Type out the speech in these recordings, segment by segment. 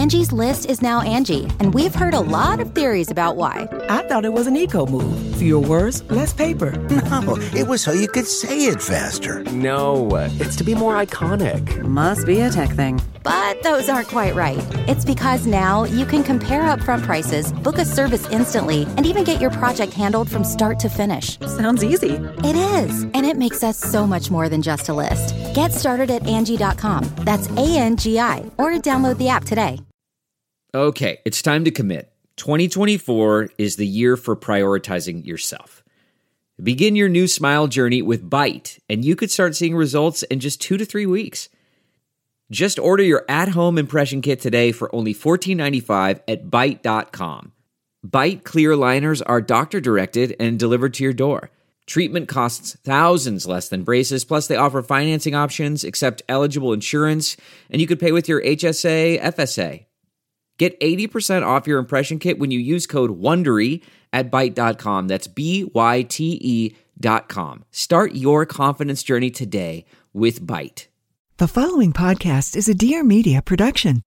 Angie's List is now Angie, and we've heard a lot of theories about why. I thought it was an eco move. Fewer words, less paper. No, it was so you could say it faster. No, it's to be more iconic. Must be a tech thing. But those aren't quite right. It's because now you can compare upfront prices, book a service instantly, and even get your project handled from start to finish. Sounds easy. It is, and it makes us so much more than just a list. Get started at Angie.com. That's ANGI, or download the app today. Okay, it's time to commit. 2024 is the year for prioritizing yourself. Begin your new smile journey with Byte, and you could start seeing results in just 2 to 3 weeks. Just order your at-home impression kit today for only $14.95 at Byte.com. Byte clear liners are doctor-directed and delivered to your door. Treatment costs thousands less than braces, plus they offer financing options, accept eligible insurance, and you could pay with your HSA, FSA. Get 80% off your impression kit when you use code WONDERY at Byte.com. That's BYTE.com. Start your confidence journey today with Byte. The following podcast is a Dear Media production.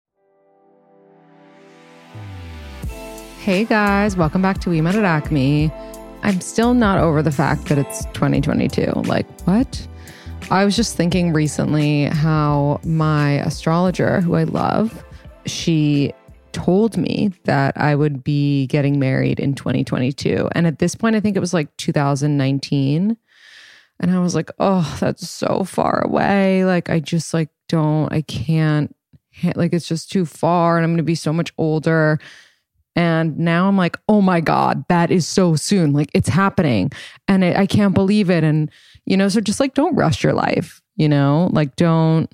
Hey guys, welcome back to We Met at Acme. I'm still not over the fact that it's 2022. Like, what? I was just thinking recently how my astrologer, who I love, she told me that I would be getting married in 2022. And at this point, I think it was like 2019. And I was like, oh, that's so far away. Like, I just like I can't, like, it's just too far and I'm going to be so much older. And now I'm like, oh my God, that is so soon. Like, it's happening and I can't believe it. And, so just like, don't rush your life, like, don't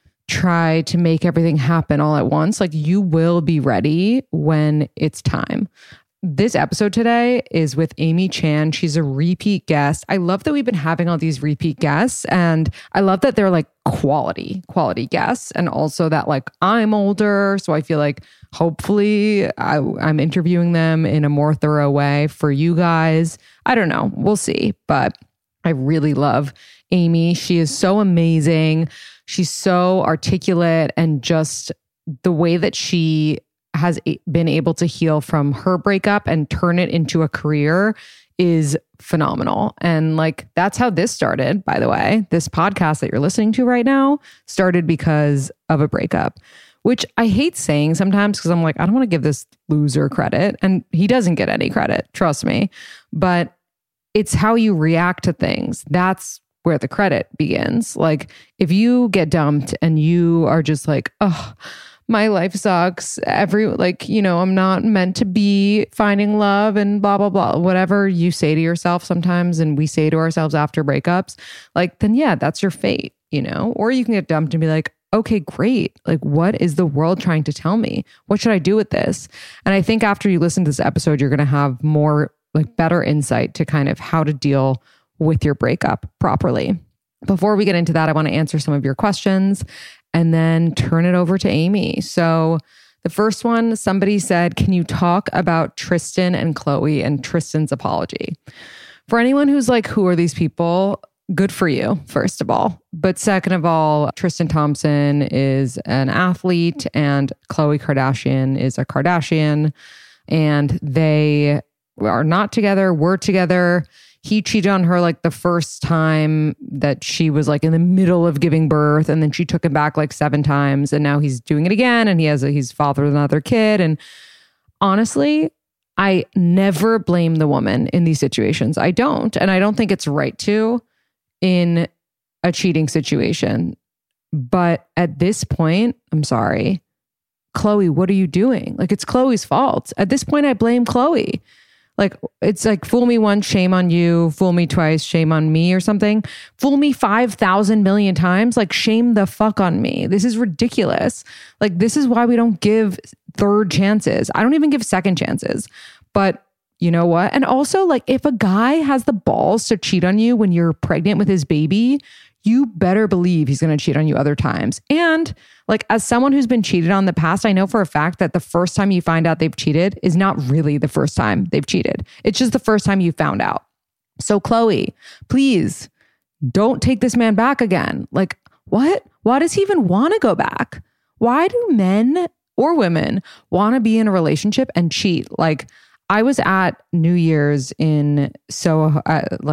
try to make everything happen all at once. Like, you will be ready when it's time. This episode today is with Amy Chan. She's a repeat guest. I love that we've been having all these repeat guests, and I love that they're like quality guests, and also that like I'm older, so I feel like hopefully I'm interviewing them in a more thorough way for you guys. I don't know. We'll see, but I really love Amy. She is so amazing. She's so articulate, and just the way that she has been able to heal from her breakup and turn it into a career is phenomenal. And like, that's how this started, by the way. This podcast that you're listening to right now started because of a breakup, which I hate saying sometimes because I'm like, I don't want to give this loser credit. And he doesn't get any credit, trust me. But it's how you react to things. That's where the credit begins. Like, if you get dumped and you are just like, oh, my life sucks. I'm not meant to be finding love and blah, blah, blah. Whatever you say to yourself sometimes, and we say to ourselves after breakups, like, then yeah, that's your fate, Or you can get dumped and be like, okay, great. Like, what is the world trying to tell me? What should I do with this? And I think after you listen to this episode, you're going to have more, like, better insight to kind of how to deal with your breakup properly. Before we get into that, I want to answer some of your questions and then turn it over to Amy. So the first one, somebody said, can you talk about Tristan and Khloe and Tristan's apology? For anyone who's like, who are these people? Good for you, first of all. But second of all, Tristan Thompson is an athlete and Khloe Kardashian is a Kardashian, and they are not together, were together. He cheated on her like the first time that she was like in the middle of giving birth, and then she took him back like 7 times, and now he's doing it again, and he's fathered another kid. And honestly, I never blame the woman in these situations. I don't, and I don't think it's right to in a cheating situation. But at this point, I'm sorry, Khloe, what are you doing? Like, it's Khloe's fault. At this point, I blame Khloe. Like, it's like, fool me once, shame on you. Fool me twice, shame on me, or something. Fool me 5,000 million times, like, shame the fuck on me. This is ridiculous. Like, this is why we don't give third chances. I don't even give second chances. But you know what? And also, like, if a guy has the balls to cheat on you when you're pregnant with his baby, you better believe he's going to cheat on you other times. And like, as someone who's been cheated on in the past, I know for a fact that the first time you find out they've cheated is not really the first time they've cheated. It's just the first time you found out. So Khloe, please don't take this man back again. Like, what? Why does he even want to go back? Why do men or women want to be in a relationship and cheat. Like I was at New Year's in Soho,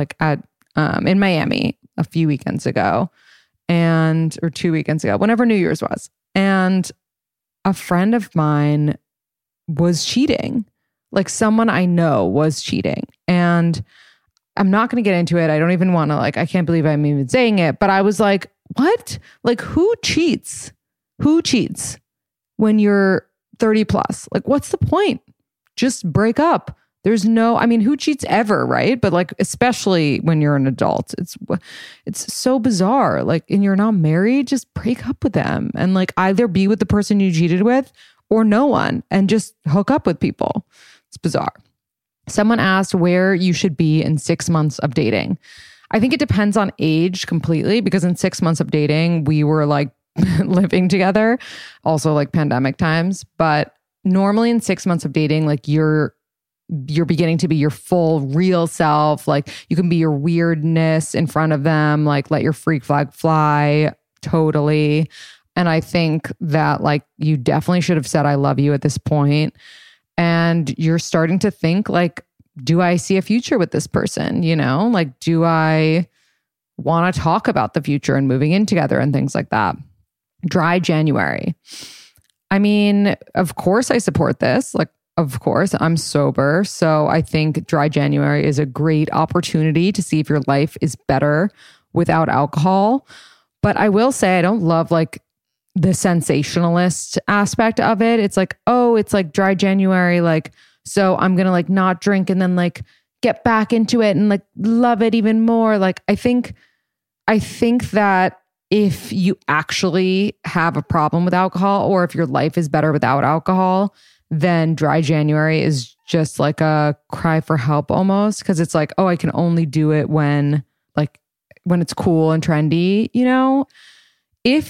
in Miami a few weekends ago or 2 weekends ago, whenever New Year's was. And a friend of mine was cheating. Like someone I know was cheating. And I'm not going to get into it. I don't even want to I can't believe I'm even saying it. But I was like, what? Like who cheats? Who cheats when you're 30 plus? Like what's the point? Just break up. There's who cheats ever, right? But especially when you're an adult, it's so bizarre. And you're not married, just break up with them and either be with the person you cheated with or no one and just hook up with people. It's bizarre. Someone asked where you should be in 6 months of dating. I think it depends on age completely because in 6 months of dating, we were living together, also pandemic times. But normally in 6 months of dating, you're beginning to be your full real self. You can be your weirdness in front of them, let your freak flag fly totally. And I think that you definitely should have said, I love you at this point. And you're starting to think do I see a future with this person? Do I want to talk about the future and moving in together and things like that? Dry January. I mean, of course I support this. Of course, I'm sober. So I think Dry January is a great opportunity to see if your life is better without alcohol. But I will say I don't love the sensationalist aspect of it. It's it's Dry January. So I'm going to not drink and then get back into it and love it even more. I think that if you actually have a problem with alcohol or if your life is better without alcohol, then Dry January is just a cry for help almost. Cause it's I can only do it when it's cool and trendy, If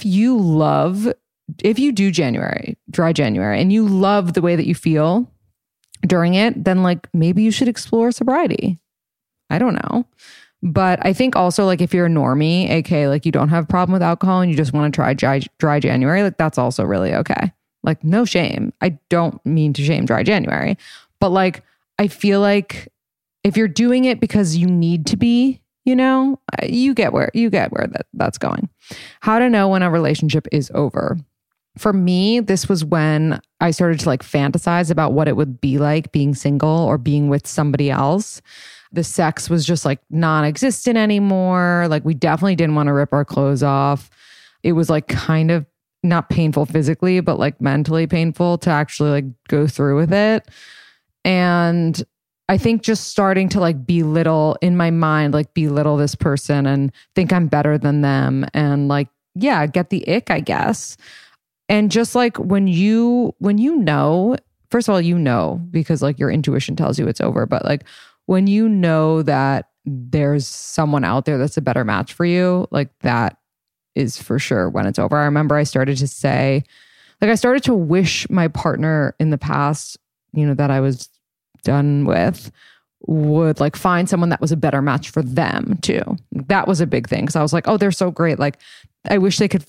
you do Dry January and you love the way that you feel during it, then maybe you should explore sobriety. I don't know. But I think also if you're a normie, aka you don't have a problem with alcohol and you just want to try Dry January, that's also really okay. No shame. I don't mean to shame Dry January, but I feel if you're doing it because you need to be, you get where that's going. How to know when a relationship is over. For me, this was when I started to fantasize about what it would be like being single or being with somebody else. The sex was just non-existent anymore. We definitely didn't want to rip our clothes off. It was kind of not painful physically, but mentally painful to actually go through with it. And I think just starting to belittle in my mind, belittle this person and think I'm better than them and get the ick, I guess. And just when you know, first of all, because your intuition tells you it's over, but when you know that there's someone out there that's a better match for you, that is for sure when it's over. I remember I started to say, I started to wish my partner in the past, that I was done with would find someone that was a better match for them too. That was a big thing. Cause I was oh, they're so great. I wish they could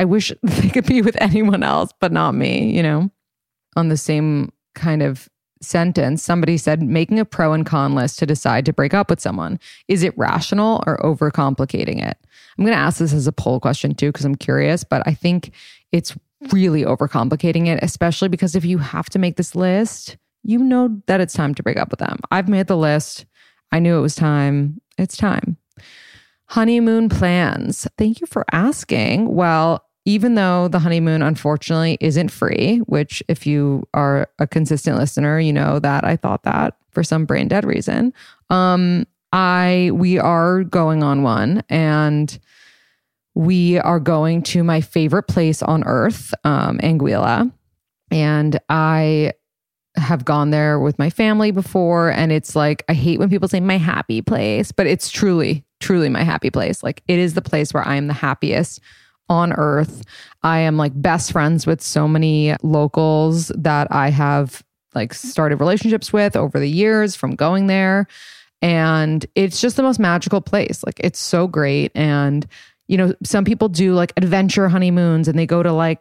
be with anyone else, but not me, On the same kind of sentence, somebody said, making a pro and con list to decide to break up with someone. Is it rational or overcomplicating it? I'm going to ask this as a poll question too, because I'm curious, but I think it's really overcomplicating it, especially because if you have to make this list, that it's time to break up with them. I've made the list. I knew it was time. It's time. Honeymoon plans. Thank you for asking. Well, even though the honeymoon unfortunately isn't free, which if you are a consistent listener, you know that I thought that for some brain dead reason. We are going on one, and we are going to my favorite place on earth, Anguilla. And I have gone there with my family before, and it's I hate when people say my happy place, but it's truly my happy place. It is the place where I am the happiest on earth. I am best friends with so many locals that I have started relationships with over the years from going there. And it's just the most magical place. It's so great. And, some people do adventure honeymoons and they go to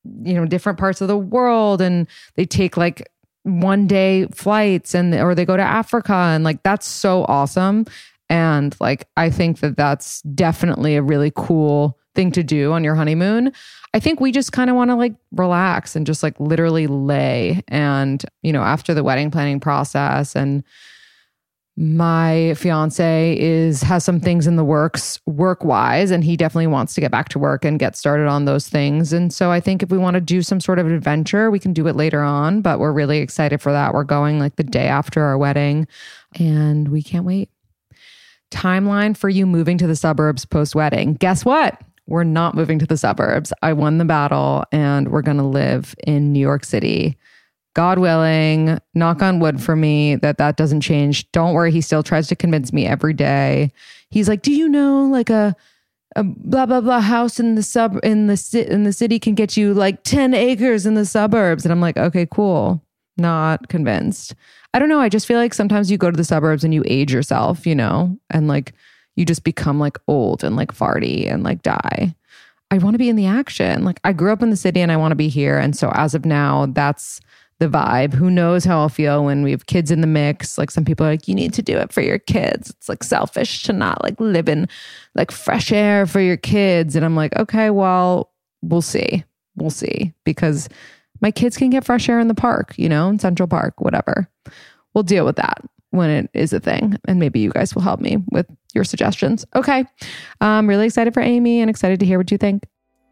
different parts of the world, and they take like 1-day flights or they go to Africa, and like that's so awesome. And like I think that that's definitely a really cool thing to do on your honeymoon. I think we just kind of want to like relax and just like literally lay. And after the wedding planning process, and my fiance has some things in the works work-wise, and he definitely wants to get back to work and get started on those things. And so I think if we want to do some sort of adventure, we can do it later on, but we're really excited for that. We're going like the day after our wedding, and we can't wait. Timeline for you moving to the suburbs post-wedding. Guess what? We're not moving to the suburbs. I won the battle, and we're going to live in New York City. God willing, knock on wood for me that doesn't change. Don't worry, he still tries to convince me every day. He's like, do you know like a blah blah blah house in the city can get you like 10 acres in the suburbs? And I'm like, okay, cool. Not convinced. I don't know. I just feel like sometimes you go to the suburbs and you age yourself, and like you just become like old and like farty and like die. I want to be in the action. Like I grew up in the city and I want to be here. And so as of now, that's the vibe. Who knows how I'll feel when we have kids in the mix. Like some people are like, you need to do it for your kids. It's like selfish to not like live in like fresh air for your kids. And I'm like, okay, well, we'll see. We'll see. Because my kids can get fresh air in the park, in Central Park, whatever. We'll deal with that when it is a thing. And maybe you guys will help me with your suggestions. Okay. I'm really excited for Amy and excited to hear what you think.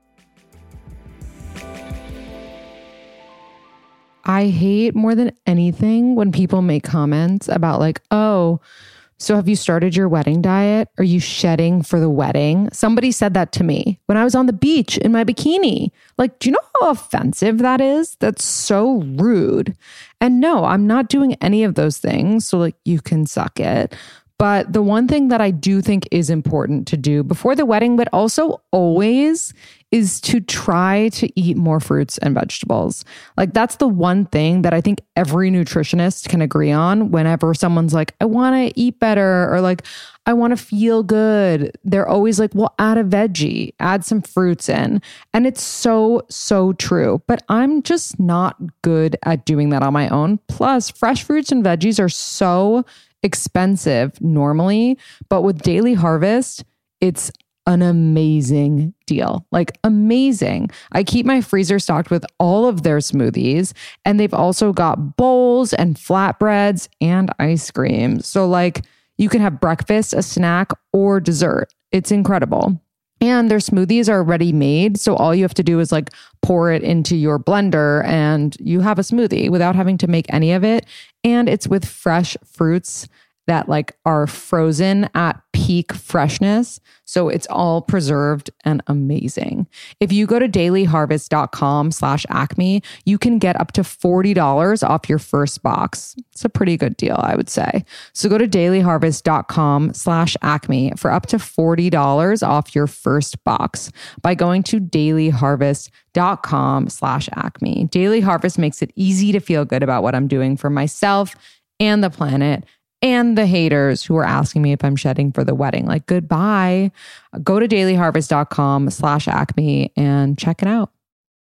I hate more than anything when people make comments about like, oh, so have you started your wedding diet? Are you shedding for the wedding? Somebody said that to me when I was on the beach in my bikini. Like, do you know how offensive that is? That's so rude. And no, I'm not doing any of those things. So like you can suck it. But the one thing that I do think is important to do before the wedding, but also always, is to try to eat more fruits and vegetables. Like that's the one thing that I think every nutritionist can agree on whenever someone's like, I want to eat better, or like, I want to feel good. They're always like, well, add a veggie, add some fruits in. And it's so, so true. But I'm just not good at doing that on my own. Plus, fresh fruits and veggies are so expensive normally, but with Daily Harvest, it's an amazing deal. Like amazing. I keep my freezer stocked with all of their smoothies, and they've also got bowls and flatbreads and ice cream. So like you can have breakfast, a snack, or dessert. It's incredible. And their smoothies are ready made. So all you have to do is like pour it into your blender and you have a smoothie without having to make any of it. And it's with fresh fruits that like are frozen at peak freshness. So it's all preserved and amazing. If you go to dailyharvest.com/acme, you can get up to $40 off your first box. It's a pretty good deal, I would say. So go to dailyharvest.com/acme for up to $40 off your first box by going to dailyharvest.com/acme. Daily Harvest makes it easy to feel good about what I'm doing for myself and the planet, and the haters who are asking me if I'm shedding for the wedding. Like, goodbye. Go to dailyharvest.com/acme and check it out.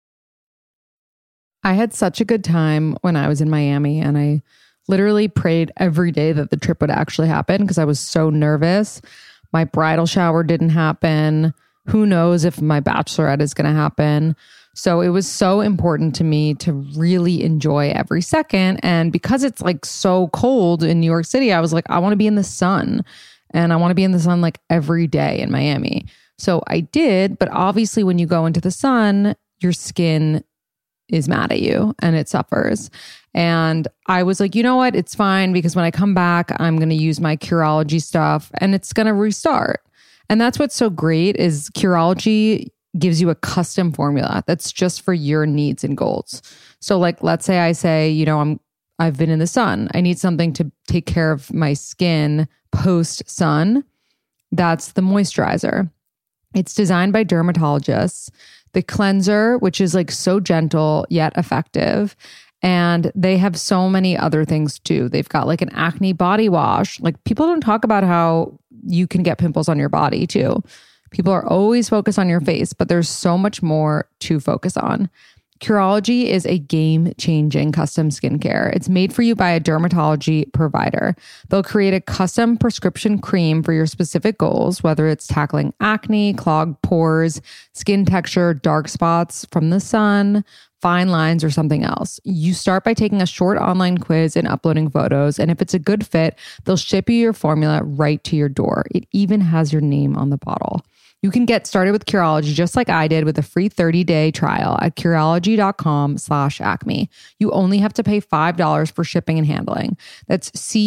I had such a good time when I was in Miami, and I literally prayed every day that the trip would actually happen because I was so nervous. My bridal shower didn't happen. Who knows if my bachelorette is going to happen? So it was so important to me to really enjoy every second. And because it's like so cold in New York City, I was like, I want to be in the sun, and I want to be in the sun like every day in Miami. So I did. But obviously when you go into the sun, your skin is mad at you and it suffers. And I was like, you know what? It's fine, because when I come back, I'm going to use my Curology stuff and it's going to restart. And that's what's so great is Curology gives you a custom formula that's just for your needs and goals. So like, let's say I say, you know, I've been in the sun. I need something to take care of my skin post sun. That's the moisturizer. It's designed by dermatologists. The cleanser, which is like so gentle yet effective. And they have so many other things too. They've got like an acne body wash. Like people don't talk about how you can get pimples on your body too. People are always focused on your face, but there's so much more to focus on. Curology is a game-changing custom skincare. It's made for you by a dermatology provider. They'll create a custom prescription cream for your specific goals, whether it's tackling acne, clogged pores, skin texture, dark spots from the sun, fine lines, or something else. You start by taking a short online quiz and uploading photos, and if it's a good fit, they'll ship you your formula right to your door. It even has your name on the bottle. You can get started with Curology just like I did with a free 30-day trial at Curology.com/Acme. You only have to pay $5 for shipping and handling. That's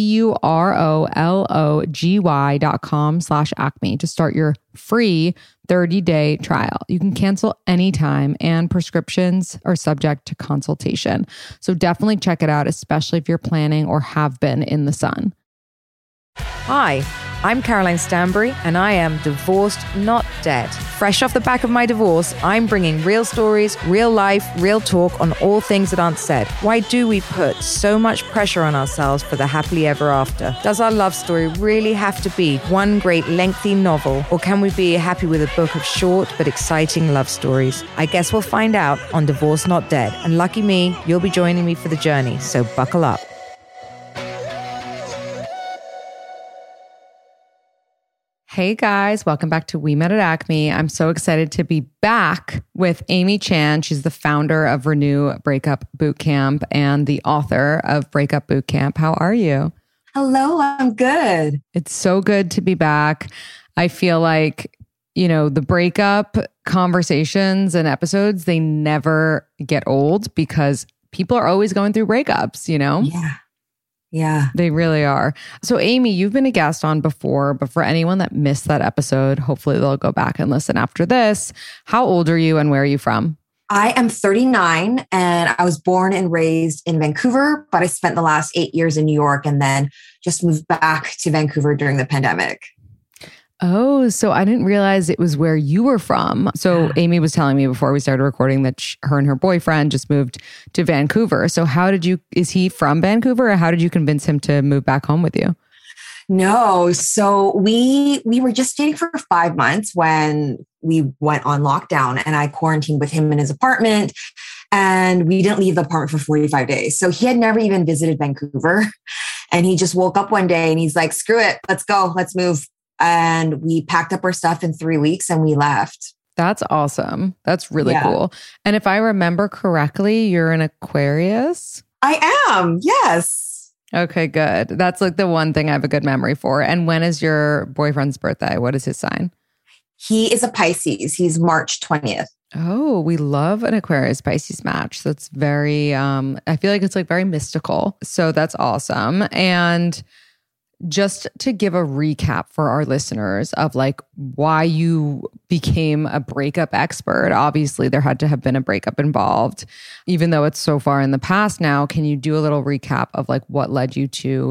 CUROLOGY.com/Acme to start your free 30-day trial. You can cancel anytime and prescriptions are subject to consultation. So definitely check it out, especially if you're planning or have been in the sun. Hi, I'm Caroline Stanbury, and I am divorced, not dead. Fresh off the back of my divorce, I'm bringing real stories, real life, real talk on all things that aren't said. Why do we put so much pressure on ourselves for the happily ever after? Does our love story really have to be one great lengthy novel, or can we be happy with a book of short but exciting love stories? I guess we'll find out on Divorced Not Dead, and lucky me, you'll be joining me for the journey, so buckle up. Hey guys, welcome back to We Met at Acme. I'm so excited to be back with Amy Chan. She's the founder of Renew Breakup Bootcamp and the author of Breakup Bootcamp. How are you? Hello, I'm good. It's so good to be back. I feel like, you know, the breakup conversations and episodes, they never get old because people are always going through breakups, you know? Yeah, they really are. So Amy, you've been a guest on before, but for anyone that missed that episode, hopefully they'll go back and listen after this. How old are you and where are you from? I am 39 and I was born and raised in Vancouver, but I spent the last 8 years in New York and then just moved back to Vancouver during the pandemic. Oh, so I didn't realize it was where you were from. So Amy was telling me before we started recording that her and her boyfriend just moved to Vancouver. So is he from Vancouver, or how did you convince him to move back home with you? No. So we were just dating for 5 months when we went on lockdown, and I quarantined with him in his apartment, and we didn't leave the apartment for 45 days. So he had never even visited Vancouver, and he just woke up one day and he's like, screw it, let's go, let's move. And we packed up our stuff in 3 weeks and we left. That's awesome. That's really cool. And if I remember correctly, you're an Aquarius? I am. Yes. Okay, good. That's like the one thing I have a good memory for. And when is your boyfriend's birthday? What is his sign? He is a Pisces. He's March 20th. Oh, we love an Aquarius Pisces match. That's very, I feel like it's like very mystical. So that's awesome. And just to give a recap for our listeners of like why you became a breakup expert, obviously there had to have been a breakup involved, even though it's so far in the past now. Can you do a little recap of like what led you to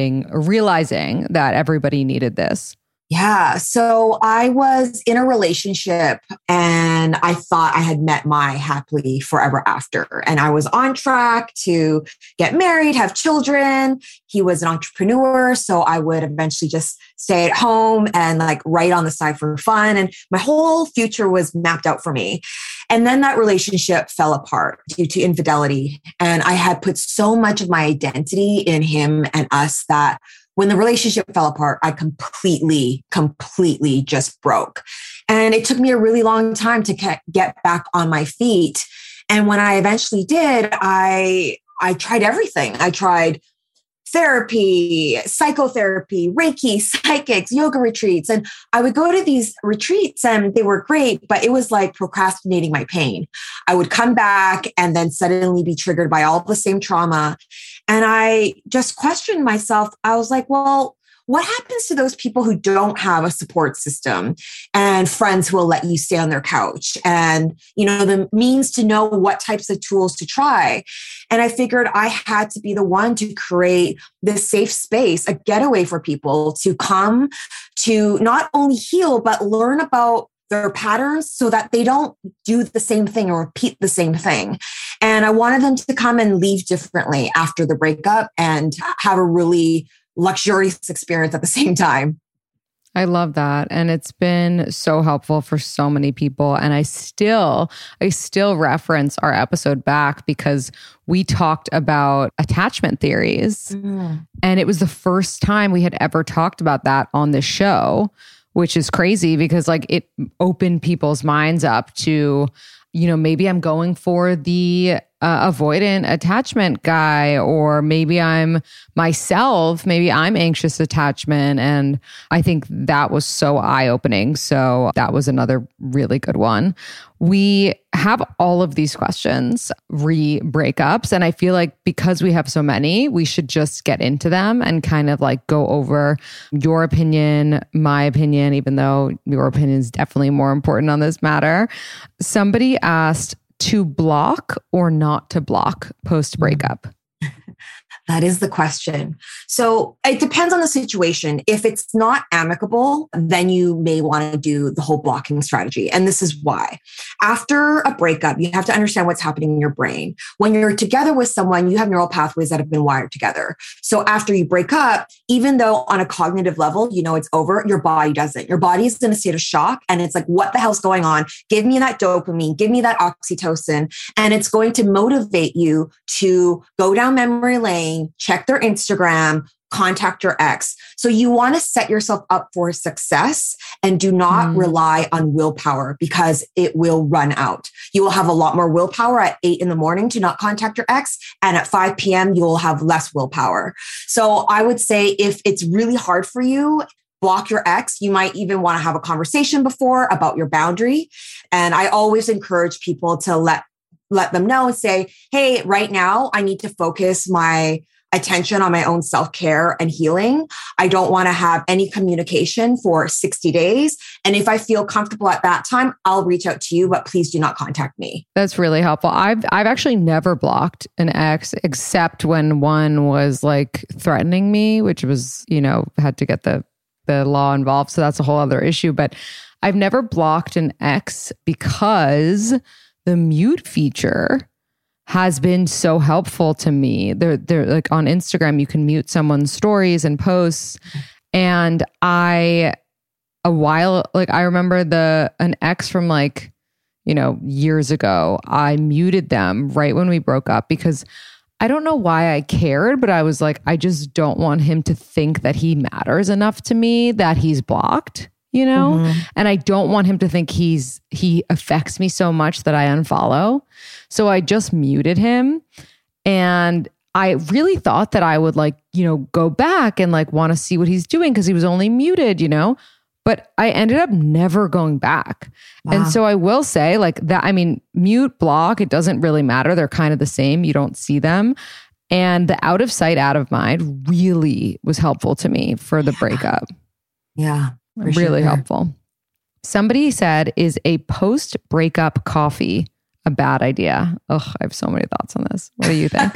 realizing that everybody needed this? Yeah. So I was in a relationship and I thought I had met my happily forever after. And I was on track to get married, have children. He was an entrepreneur. So I would eventually just stay at home and like write on the side for fun. And my whole future was mapped out for me. And then that relationship fell apart due to infidelity. And I had put so much of my identity in him and us that when the relationship fell apart, I completely just broke. And it took me a really long time to get back on my feet. And when I eventually did, I tried everything. I tried therapy, psychotherapy, Reiki, psychics, yoga retreats. And I would go to these retreats and they were great, but it was like procrastinating my pain. I would come back and then suddenly be triggered by all the same trauma. And I just questioned myself. I was like, well, what happens to those people who don't have a support system and friends who will let you stay on their couch and, you know, the means to know what types of tools to try? And I figured I had to be the one to create this safe space, a getaway for people to come to not only heal, but learn about their patterns so that they don't do the same thing or repeat the same thing. And I wanted them to come and leave differently after the breakup and have a really luxurious experience at the same time. I love that. And it's been so helpful for so many people. And I still reference our episode back because we talked about attachment theories. And it was the first time we had ever talked about that on the show, which is crazy because like it opened people's minds up to, you know, maybe I'm going for the avoidant attachment guy, or maybe I'm myself, maybe I'm anxious attachment. And I think that was so eye-opening. So that was another really good one. We have all of these questions re-breakups. And I feel like because we have so many, we should just get into them and kind of like go over your opinion, my opinion, even though your opinion is definitely more important on this matter. Somebody asked, to block or not to block post-breakup? That is the question. So it depends on the situation. If it's not amicable, then you may want to do the whole blocking strategy. And this is why. After a breakup, you have to understand what's happening in your brain. When you're together with someone, you have neural pathways that have been wired together. So after you break up, even though on a cognitive level, you know it's over, your body doesn't. Your body is in a state of shock. And it's like, what the hell's going on? Give me that dopamine, give me that oxytocin. And it's going to motivate you to go down memory lane, check their Instagram, contact your ex. So you want to set yourself up for success and do not rely on willpower because it will run out. You will have a lot more willpower at 8 a.m. to not contact your ex. And at 5 p.m., you will have less willpower. So I would say if it's really hard for you, block your ex. You might even want to have a conversation before about your boundary. And I always encourage people to let them know and say, hey, right now I need to focus my attention on my own self-care and healing. I don't want to have any communication for 60 days. And if I feel comfortable at that time, I'll reach out to you, but please do not contact me. That's really helpful. I've actually never blocked an ex except when one was like threatening me, which was, you know, had to get the law involved. So that's a whole other issue. But I've never blocked an ex because the mute feature has been so helpful to me. They're like on Instagram, you can mute someone's stories and posts. And I remember an ex from like, you know, years ago, I muted them right when we broke up because I don't know why I cared, but I was like, I just don't want him to think that he matters enough to me that he's blocked. You know, and I don't want him to think he affects me so much that I unfollow. So I just muted him. And I really thought that I would like, you know, go back and like want to see what he's doing because he was only muted, you know, but I ended up never going back. Wow. And so I will say like that, I mean, mute, block, it doesn't really matter. They're kind of the same. You don't see them. And the out of sight, out of mind really was helpful to me for the breakup. Yeah. Really helpful. Somebody said, is a post-breakup coffee a bad idea? Ugh, I have so many thoughts on this. What do you think?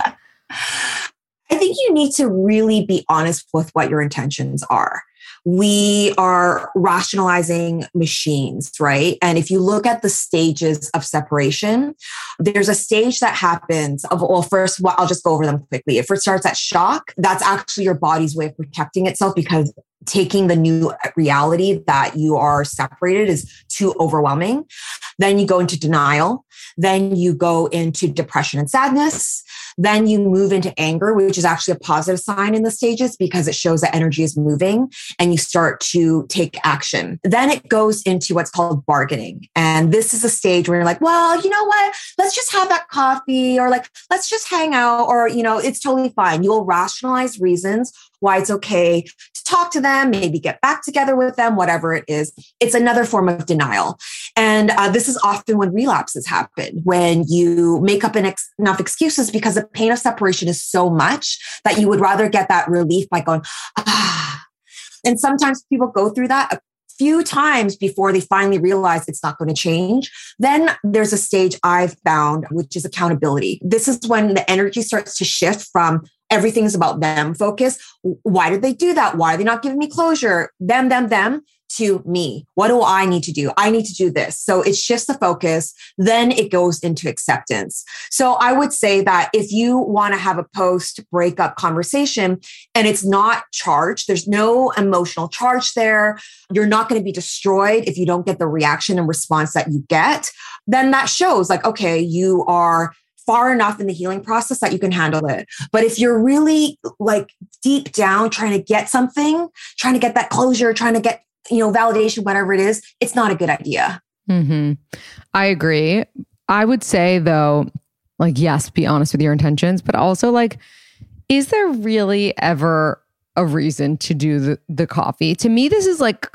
I think you need to really be honest with what your intentions are. We are rationalizing machines, right? And if you look at the stages of separation, there's a stage that happens of, well, first, I'll just go over them quickly. It first starts at shock. That's actually your body's way of protecting itself because taking the new reality that you are separated is too overwhelming. Then you go into denial. Then you go into depression and sadness. Then you move into anger, which is actually a positive sign in the stages because it shows that energy is moving and you start to take action. Then it goes into what's called bargaining. And this is a stage where you're like, well, you know what? Let's just have that coffee or like, let's just hang out or, you know, it's totally fine. You'll rationalize reasons why it's okay to talk to them, maybe get back together with them, whatever it is. It's another form of denial. And this is often when relapses happen, when you make up enough excuses because the pain of separation is so much that you would rather get that relief by going, ah. And sometimes people go through that a few times before they finally realize it's not going to change. Then there's a stage I've found, which is accountability. This is when the energy starts to shift from everything's about them focus. Why did they do that? Why are they not giving me closure? Them, to me. What do I need to do? I need to do this. So it shifts the focus. Then it goes into acceptance. So I would say that if you want to have a post-breakup conversation and it's not charged, there's no emotional charge there, you're not going to be destroyed if you don't get the reaction and response that you get, then that shows like, okay, you are far enough in the healing process that you can handle it. But if you're really like deep down trying to get something, trying to get that closure, trying to get, validation, whatever it is, it's not a good idea. Mm-hmm. I agree. I would say though, like, yes, be honest with your intentions, but also like, is there really ever a reason to do the coffee? To me, this is like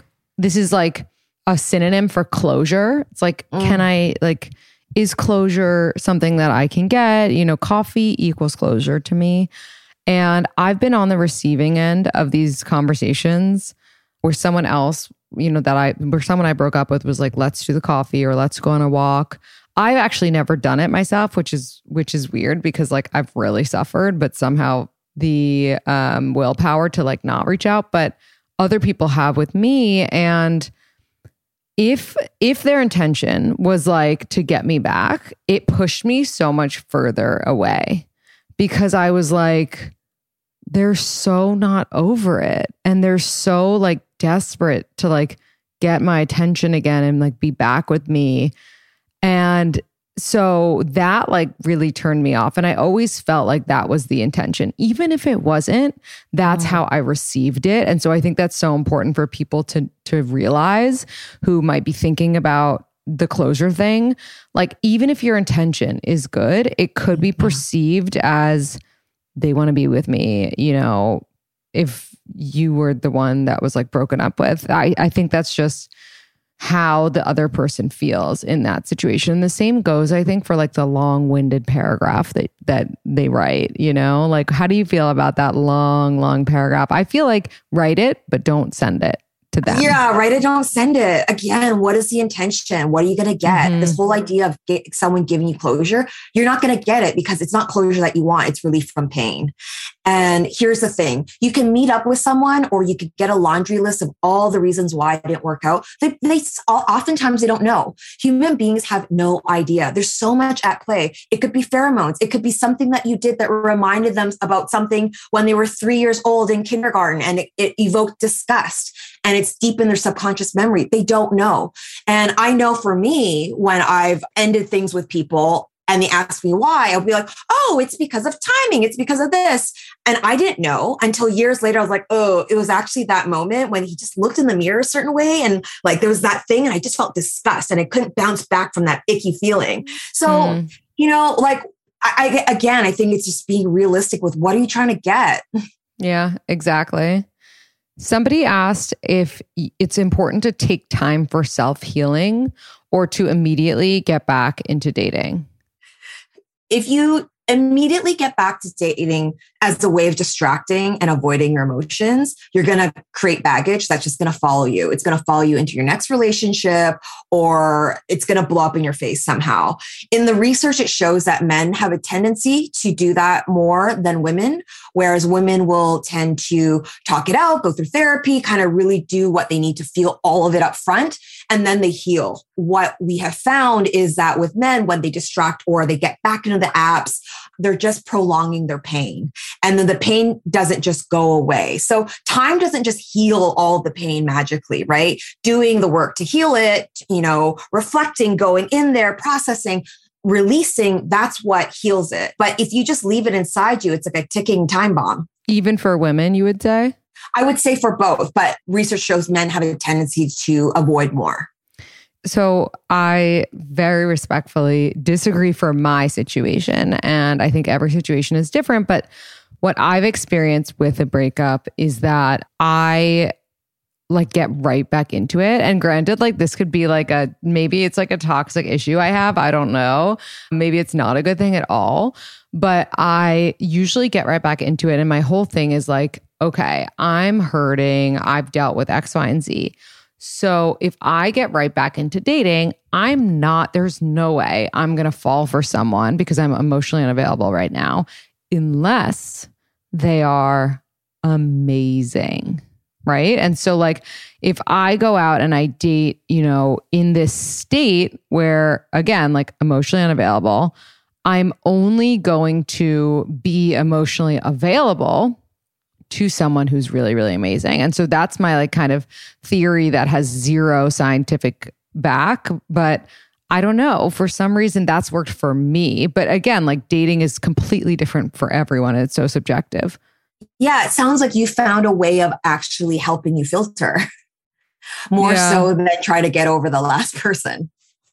a synonym for closure. It's like, can I like, is closure something that I can get? Coffee equals closure to me. And I've been on the receiving end of these conversations where someone else, where someone I broke up with was like, let's do the coffee or let's go on a walk. I've actually never done it myself, which is weird because like I've really suffered, but somehow the willpower to like not reach out, but other people have with me. And if their intention was like to get me back, it pushed me so much further away because I was like, they're so not over it. And they're so like desperate to like get my attention again and like be back with me. And so that like really turned me off. And I always felt like that was the intention. Even if it wasn't, that's how I received it. And so I think that's so important for people to realize who might be thinking about the closure thing. Like, even if your intention is good, it could be perceived as they want to be with me, if you were the one that was like broken up with. I think that's just how the other person feels in that situation. The same goes, I think, for like the long-winded paragraph that they write, like, how do you feel about that long paragraph? I feel like write it, but don't send it to them. Yeah, write it, don't send it. Again, what is the intention? What are you going to get? This whole idea of someone giving you closure, you're not going to get it because it's not closure that you want. It's relief from pain. And here's the thing. You can meet up with someone or you could get a laundry list of all the reasons why it didn't work out. Oftentimes they don't know. Human beings have no idea. There's so much at play. It could be pheromones. It could be something that you did that reminded them about something when they were 3 years old in kindergarten and it evoked disgust. And it's deep in their subconscious memory. They don't know. And I know for me, when I've ended things with people and they ask me why, I'll be like, oh, it's because of timing. It's because of this. And I didn't know until years later. I was like, oh, it was actually that moment when he just looked in the mirror a certain way. And like, there was that thing and I just felt disgust and I couldn't bounce back from that icky feeling. So, like, I think it's just being realistic with what are you trying to get? Yeah, exactly. Somebody asked if it's important to take time for self-healing or to immediately get back into dating. If you immediately get back to dating as a way of distracting and avoiding your emotions, you're going to create baggage that's just going to follow you. It's going to follow you into your next relationship, or it's going to blow up in your face somehow. In the research, it shows that men have a tendency to do that more than women, whereas women will tend to talk it out, go through therapy, kind of really do what they need to feel all of it up front, and then they heal. What we have found is that with men, when they distract or they get back into the apps, they're just prolonging their pain. And then the pain doesn't just go away. So time doesn't just heal all the pain magically, right? Doing the work to heal it, reflecting, going in there, processing, releasing, that's what heals it. But if you just leave it inside you, it's like a ticking time bomb. Even for women, you would say? I would say for both, but research shows men have a tendency to avoid more. So I very respectfully disagree for my situation. And I think every situation is different. But what I've experienced with a breakup is that I like get right back into it. And granted, like this could be like maybe it's like a toxic issue I have. I don't know. Maybe it's not a good thing at all. But I usually get right back into it. And my whole thing is like, okay, I'm hurting. I've dealt with X, Y, and Z. So if I get right back into dating, there's no way I'm going to fall for someone because I'm emotionally unavailable right now, unless they are amazing. right? And so like, if I go out and I date, in this state where, again, like emotionally unavailable, I'm only going to be emotionally available to someone who's really, really amazing. And so that's my like kind of theory that has zero scientific back, but I don't know. For some reason, that's worked for me. But again, like dating is completely different for everyone. It's so subjective. Yeah, it sounds like you found a way of actually helping you filter more so than try to get over the last person.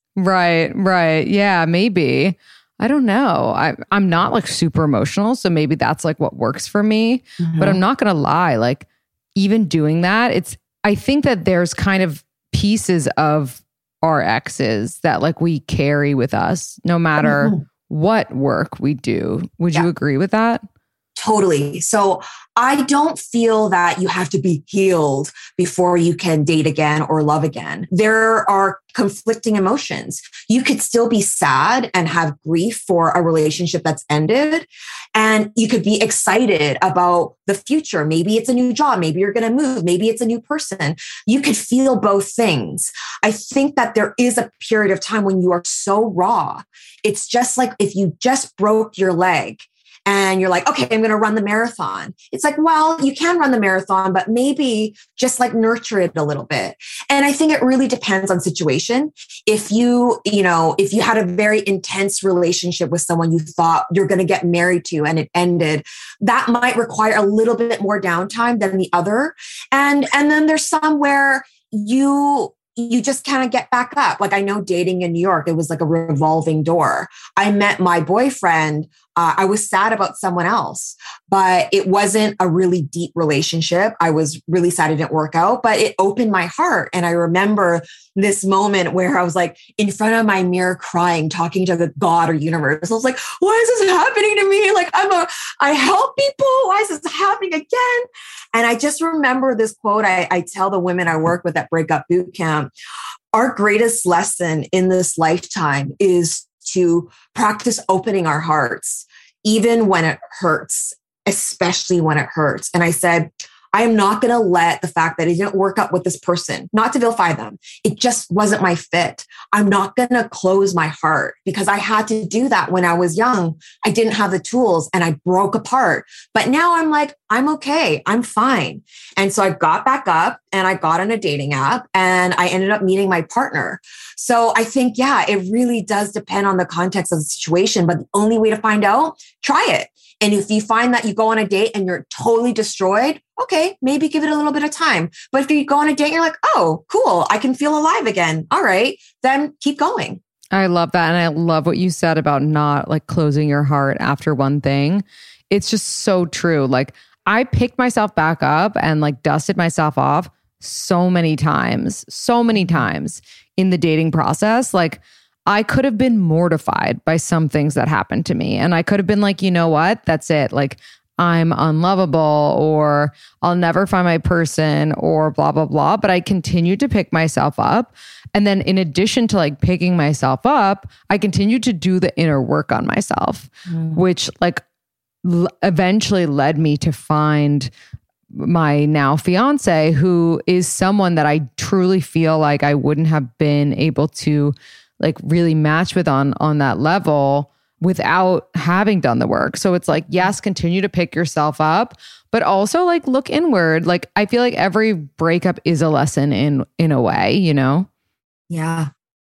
Right. Yeah, maybe. I don't know. I'm not like super emotional. So maybe that's like what works for me. Mm-hmm. But I'm not going to lie. Like even doing that, I think that there's kind of pieces of our exes that like we carry with us no matter what work we do. Would you agree with that? Totally. So I don't feel that you have to be healed before you can date again or love again. There are conflicting emotions. You could still be sad and have grief for a relationship that's ended. And you could be excited about the future. Maybe it's a new job. Maybe you're going to move. Maybe it's a new person. You could feel both things. I think that there is a period of time when you are so raw. It's just like if you just broke your leg and you're like, okay, I'm going to run the marathon. It's like, well, you can run the marathon, but maybe just like nurture it a little bit. And I think it really depends on situation. If you had a very intense relationship with someone you thought you're going to get married to and it ended, that might require a little bit more downtime than the other. And then there's some where you just kind of get back up. Like I know dating in New York, it was like a revolving door. I met my boyfriend. I was sad about someone else, but it wasn't a really deep relationship. I was really sad it didn't work out, but it opened my heart. And I remember this moment where I was like in front of my mirror crying, talking to the God or universe. I was like, why is this happening to me? Like I help people. Why is this happening again? And I just remember this quote I tell the women I work with at Breakup Bootcamp. Our greatest lesson in this lifetime is to practice opening our hearts, even when it hurts, especially when it hurts. And I said, I am not going to let the fact that it didn't work out with this person, not to vilify them. It just wasn't my fit. I'm not going to close my heart because I had to do that when I was young. I didn't have the tools and I broke apart. But now I'm like, I'm okay. I'm fine. And so I got back up and I got on a dating app and I ended up meeting my partner. So I think, it really does depend on the context of the situation. But the only way to find out, try it. And if you find that you go on a date and you're totally destroyed, okay, maybe give it a little bit of time. But if you go on a date and you're like, oh, cool, I can feel alive again. All right, then keep going. I love that. And I love what you said about not like closing your heart after one thing. It's just so true. Like I picked myself back up and like dusted myself off so many times in the dating process. Like I could have been mortified by some things that happened to me. And I could have been like, you know what? That's it. Like I'm unlovable or I'll never find my person or blah, blah, blah. But I continued to pick myself up. And then in addition to like picking myself up, I continued to do the inner work on myself, which like eventually led me to find my now fiance, who is someone that I truly feel like I wouldn't have been able to like really match with on that level without having done the work. So it's like, yes, continue to pick yourself up, but also like look inward. Like I feel like every breakup is a lesson in a way, you know? Yeah.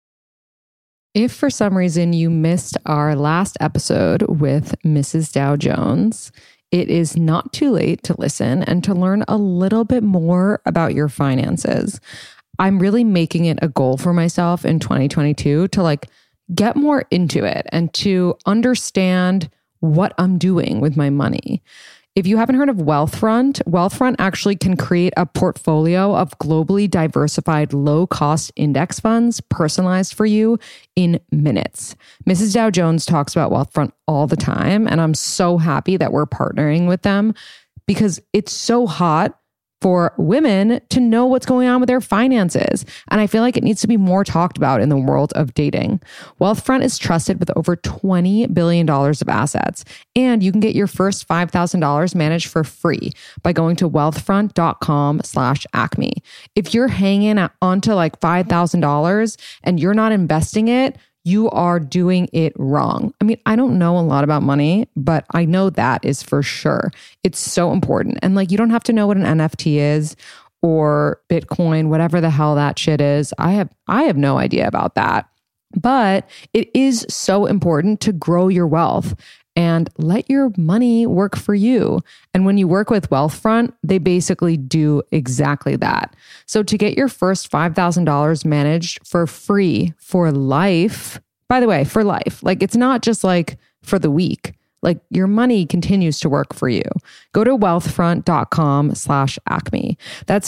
If for some reason you missed our last episode with Mrs. Dow Jones, it is not too late to listen and to learn a little bit more about your finances. I'm really making it a goal for myself in 2022 to like get more into it and to understand what I'm doing with my money. If you haven't heard of Wealthfront actually can create a portfolio of globally diversified low-cost index funds personalized for you in minutes. Mrs. Dow Jones talks about Wealthfront all the time, and I'm so happy that we're partnering with them because it's so hot for women to know what's going on with their finances. And I feel like it needs to be more talked about in the world of dating. Wealthfront is trusted with over $20 billion of assets. And you can get your first $5,000 managed for free by going to wealthfront.com/acme. If you're hanging onto like $5,000 and you're not investing it, you are doing it wrong. I mean, I don't know a lot about money, but I know that is for sure. It's so important. And like, you don't have to know what an NFT is or Bitcoin, whatever the hell that shit is. I have no idea about that. But it is so important to grow your wealth and let your money work for you. And when you work with Wealthfront, they basically do exactly that. So to get your first $5,000 managed for free for life, by the way, for life, like it's not just like for the week, like your money continues to work for you. Go to wealthfront.com/acme. That's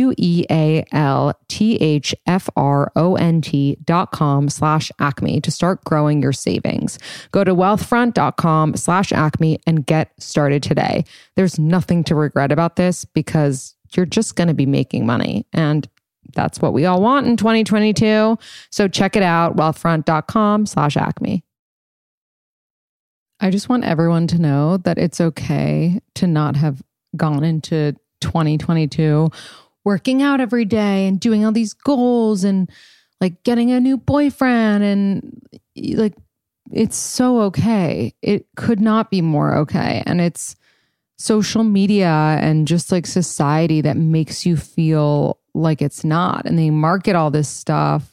wealthfront.com/acme to start growing your savings. Go to wealthfront.com/acme and get started today. There's nothing to regret about this because you're just going to be making money. And that's what we all want in 2022. So check it out, wealthfront.com/acme. I just want everyone to know that it's okay to not have gone into 2022 working out every day and doing all these goals and like getting a new boyfriend. And like, it's so okay. It could not be more okay. And it's social media and just like society that makes you feel like it's not. And they market all this stuff.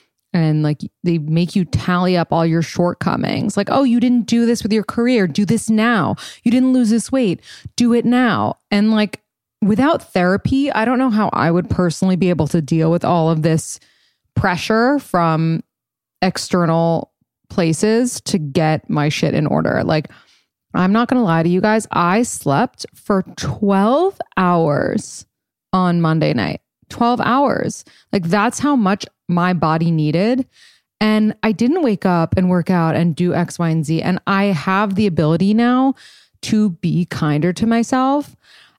And like they make you tally up all your shortcomings. Like, oh, you didn't do this with your career. Do this now. You didn't lose this weight. Do it now. And like without therapy, I don't know how I would personally be able to deal with all of this pressure from external places to get my shit in order. Like, I'm not going to lie to you guys. I slept for 12 hours on Monday night. 12 hours. Like that's how much my body needed. And I didn't wake up and work out and do X, Y, and Z. And I have the ability now to be kinder to myself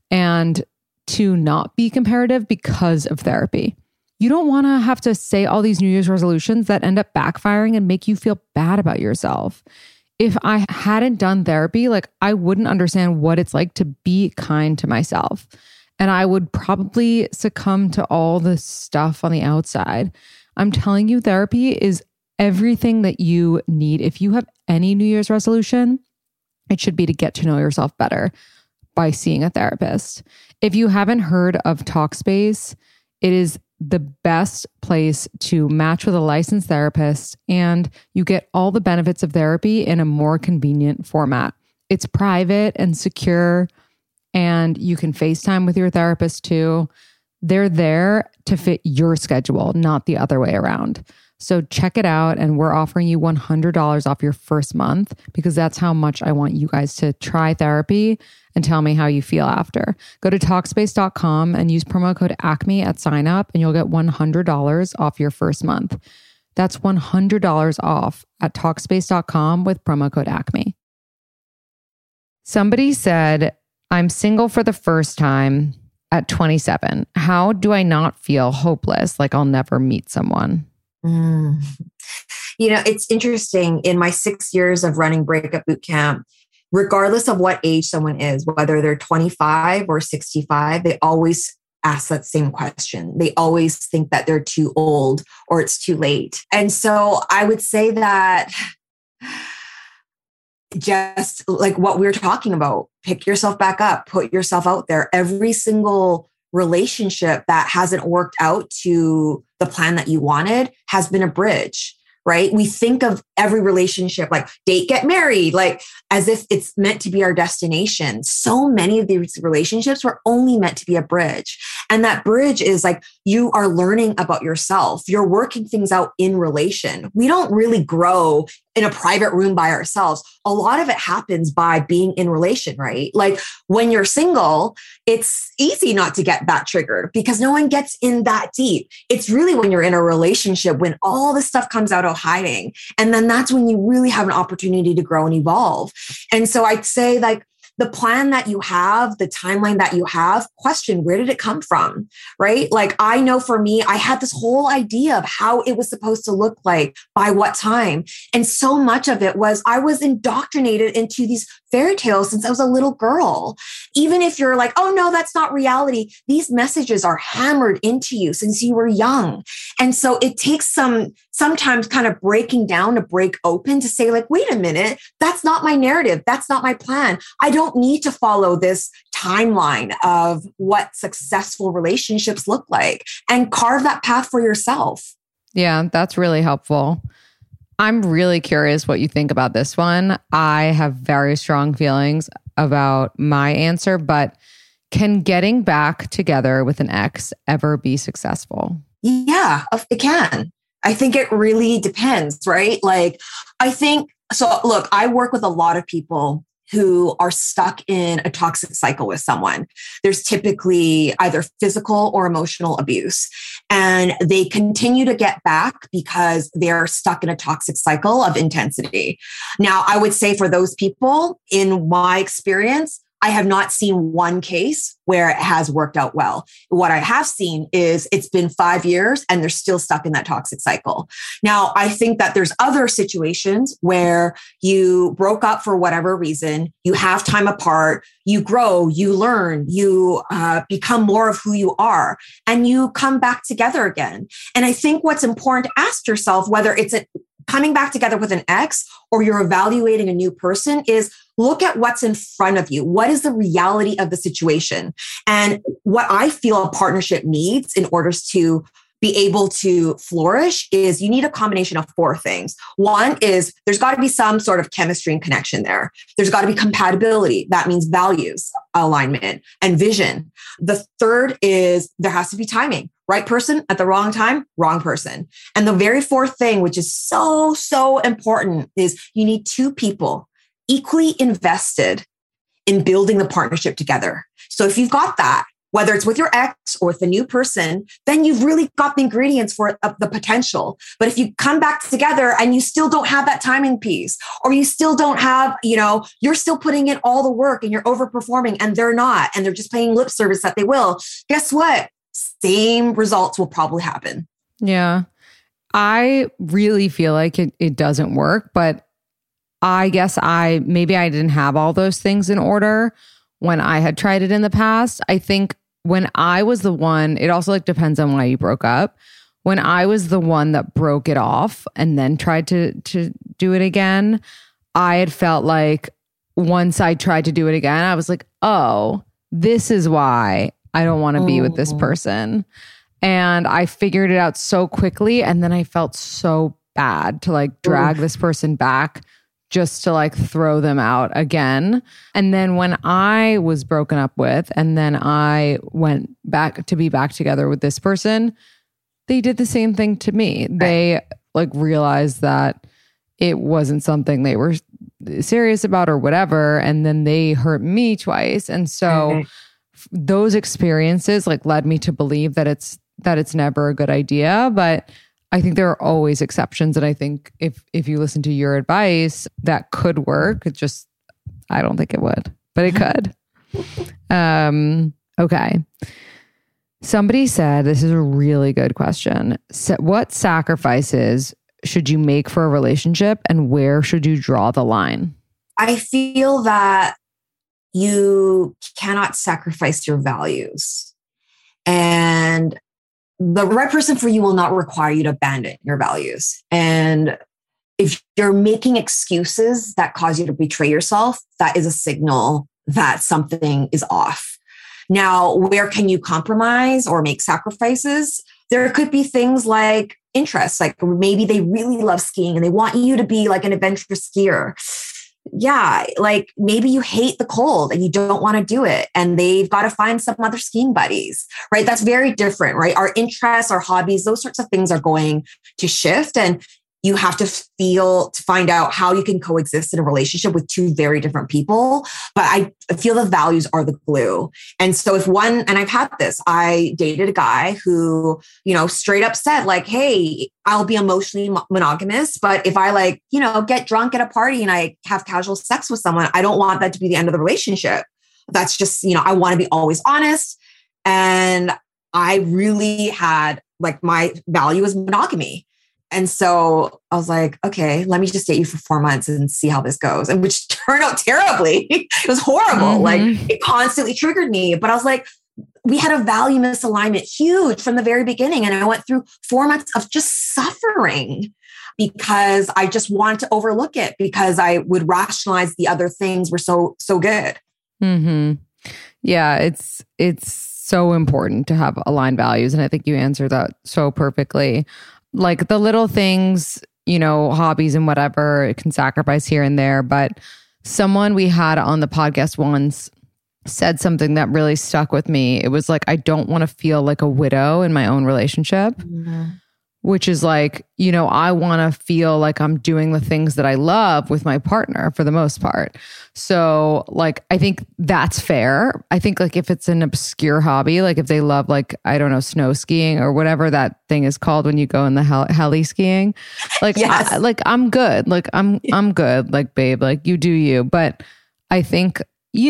and to not be comparative because of therapy. You don't want to have to say all these New Year's resolutions that end up backfiring and make you feel bad about yourself. If I hadn't done therapy, like I wouldn't understand what it's like to be kind to myself. And I would probably succumb to all the stuff on the outside. I'm telling you, therapy is everything that you need. If you have any New Year's resolution, it should be to get to know yourself better by seeing a therapist. If you haven't heard of Talkspace, it is the best place to match with a licensed therapist, and you get all the benefits of therapy in a more convenient format. It's private and secure, and you can FaceTime with your therapist too. They're there to fit your schedule, not the other way around. So check it out. And we're offering you $100 off your first month because that's how much I want you guys to try therapy and tell me how you feel after. Go to Talkspace.com and use promo code ACME at sign up and you'll get $100 off your first month. That's $100 off at Talkspace.com with promo code ACME. Somebody said, I'm single for the first time at 27. How do I not feel hopeless, like I'll never meet someone? You know, it's interesting. In my 6 years of running Breakup Bootcamp, regardless of what age someone is, whether they're 25 or 65, they always ask that same question. They always think that they're too old or it's too late. And so I would say that just like what we were talking about, pick yourself back up, put yourself out there. Every single relationship that hasn't worked out to the plan that you wanted has been a bridge, right? We think of every relationship like date, get married, like as if it's meant to be our destination. So many of these relationships were only meant to be a bridge. And that bridge is like, you are learning about yourself. You're working things out in relation. We don't really grow in a private room by ourselves. A lot of it happens by being in relation, right? Like when you're single, it's easy not to get that triggered because no one gets in that deep. It's really when you're in a relationship, when all this stuff comes out of hiding. And then that's when you really have an opportunity to grow and evolve. And so I'd say like, the plan that you have, the timeline that you have, question, where did it come from? Right? Like, I know for me, I had this whole idea of how it was supposed to look like by what time. And so much of it was I was indoctrinated into these fairy tales since I was a little girl. Even if you're like, oh no, that's not reality. These messages are hammered into you since you were young. And so it takes sometimes kind of breaking down to break open to say like, wait a minute, that's not my narrative. That's not my plan. I don't need to follow this timeline of what successful relationships look like, and carve that path for yourself. Yeah, that's really helpful. I'm really curious what you think about this one. I have very strong feelings about my answer, but can getting back together with an ex ever be successful? Yeah, it can. I think it really depends, right? Like, I think, so look, I work with a lot of people who are stuck in a toxic cycle with someone. There's typically either physical or emotional abuse, and they continue to get back because they're stuck in a toxic cycle of intensity. Now, I would say for those people, in my experience, I have not seen one case where it has worked out well. What I have seen is it's been 5 years and they're still stuck in that toxic cycle. Now, I think that there's other situations where you broke up for whatever reason, you have time apart, you grow, you learn, you become more of who you are, and you come back together again. And I think what's important to ask yourself, whether it's coming back together with an ex or you're evaluating a new person, is look at what's in front of you. What is the reality of the situation? And what I feel a partnership needs in order to be able to flourish is you need a combination of 4 things. One is there's got to be some sort of chemistry and connection there. There's got to be compatibility. That means values alignment and vision. The third is there has to be timing. Right person at the wrong time, wrong person. And the very 4th thing, which is so, so important, is you need 2 people equally invested in building the partnership together. So if you've got that, whether it's with your ex or with a new person, then you've really got the ingredients for the potential. But if you come back together and you still don't have that timing piece, or you still don't have, you're still putting in all the work and you're overperforming and they're not, and they're just paying lip service that they will, guess what? Same results will probably happen. Yeah. I really feel like it doesn't work, but I guess maybe I didn't have all those things in order when I had tried it in the past. I think when I was the one, it also depends on why you broke up. When I was the one that broke it off and then tried to do it again, I had felt like once I tried to do it again, I was like, oh, this is why I don't want to be with this person. And I figured it out so quickly. And then I felt so bad to drag this person back just to throw them out again. And then when I was broken up with, and then I went back to be back together with this person, they did the same thing to me. They realized that it wasn't something they were serious about or whatever. And then they hurt me twice. And so those experiences led me to believe that it's never a good idea. But I think there are always exceptions. And I think if you listen to your advice, that could work. I don't think it would, but it could. Okay. Somebody said, this is a really good question. What sacrifices should you make for a relationship, and where should you draw the line? I feel that you cannot sacrifice your values, and the right person for you will not require you to abandon your values. And if you're making excuses that cause you to betray yourself, that is a signal that something is off. Now, where can you compromise or make sacrifices? There could be things like interests, maybe they really love skiing and they want you to be an adventurous skier. Yeah, maybe you hate the cold and you don't want to do it, and they've got to find some other skiing buddies, right? That's very different, right? Our interests, our hobbies, those sorts of things are going to shift. And you have to find out how you can coexist in a relationship with two very different people. But I feel the values are the glue. And so and I've had this, I dated a guy who, straight up said like, hey, I'll be emotionally monogamous, but if I get drunk at a party and I have casual sex with someone, I don't want that to be the end of the relationship. That's just, I want to be always honest. And I really had my value is monogamy. And so I was like, okay, let me just date you for 4 months and see how this goes. And which turned out terribly. It was horrible. It constantly triggered me. But I was like, we had a value misalignment, huge from the very beginning. And I went through 4 months of just suffering because I just wanted to overlook it because I would rationalize the other things were so good. Mm-hmm. Yeah, it's so important to have aligned values. And I think you answered that so perfectly. Like the little things, hobbies and whatever, it can sacrifice here and there. But someone we had on the podcast once said something that really stuck with me. It was like, I don't want to feel like a widow in my own relationship, which is like, I want to feel like I'm doing the things that I love with my partner for the most part. So I think that's fair. I think if it's an obscure hobby, if they love I don't know, snow skiing or whatever that thing is called when you go in the heli skiing, yes. I'm good. I'm good. Babe, you do you. But I think,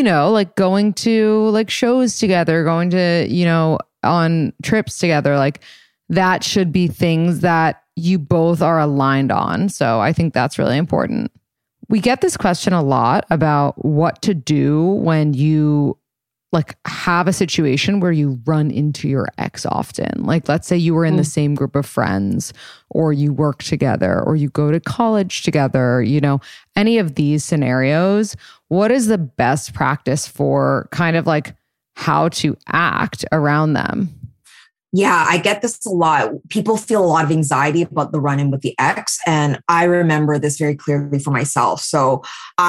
going to shows together, going to, on trips together, that should be things that you both are aligned on. So I think that's really important. We get this question a lot about what to do when you have a situation where you run into your ex often. Let's say you were in the same group of friends, or you work together, or you go to college together, any of these scenarios. What is the best practice for kind of how to act around them? Yeah, I get this a lot. People feel a lot of anxiety about the run-in with the ex. And I remember this very clearly for myself. So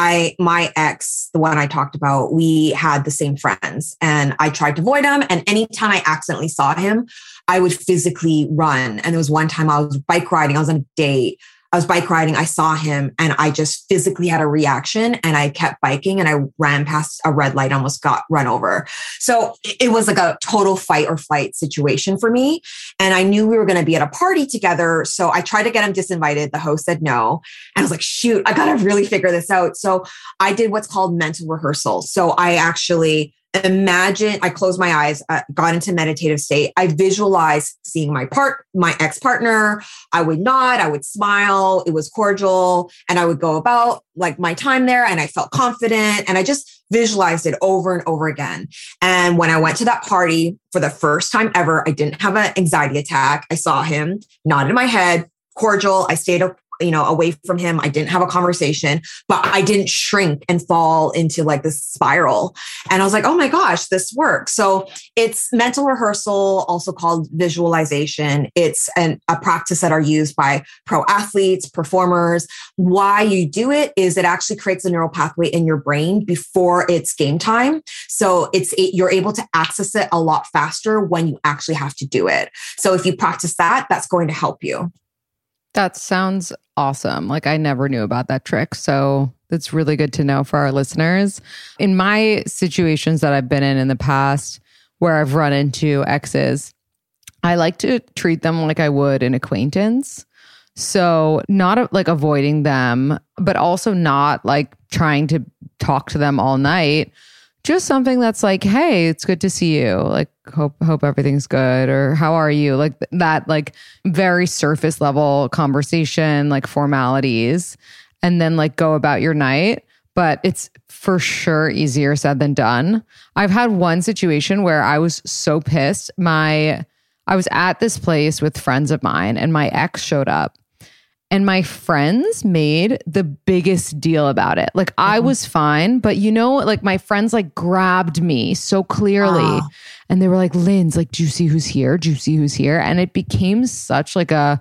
my ex, the one I talked about, we had the same friends and I tried to avoid him. And anytime I accidentally saw him, I would physically run. And there was one time I was bike riding. I was on a date. I was bike riding. I saw him and I just physically had a reaction and I kept biking and I ran past a red light, almost got run over. So it was a total fight or flight situation for me. And I knew we were going to be at a party together. So I tried to get him disinvited. The host said no. And I was like, shoot, I got to really figure this out. So I did what's called mental rehearsal. So I actually I closed my eyes, got into meditative state. I visualized seeing my ex-partner. I would nod, I would smile. It was cordial. And I would go about my time there and I felt confident and I just visualized it over and over again. And when I went to that party for the first time ever, I didn't have an anxiety attack. I saw him, nodded my head, cordial. I stayed away from him. I didn't have a conversation, but I didn't shrink and fall into this spiral. And I was like, oh my gosh, this works. So it's mental rehearsal, also called visualization. It's a practice that are used by pro athletes, performers. Why you do it is it actually creates a neural pathway in your brain before it's game time. So you're able to access it a lot faster when you actually have to do it. So if you practice that, that's going to help you. That sounds awesome. I never knew about that trick. So that's really good to know for our listeners. In my situations that I've been in the past where I've run into exes, I like to treat them like I would an acquaintance. So not avoiding them, but also not trying to talk to them all night. Just something that's hey, it's good to see you. Hope everything's good, or how are you? That very surface level conversation, formalities, and then go about your night. But it's for sure easier said than done. I've had one situation where I was so pissed. I was at this place with friends of mine and my ex showed up. And my friends made the biggest deal about it. I was fine, but my friends grabbed me so clearly. And they were like, Linz, do you see who's here? Do you see who's here? And it became such a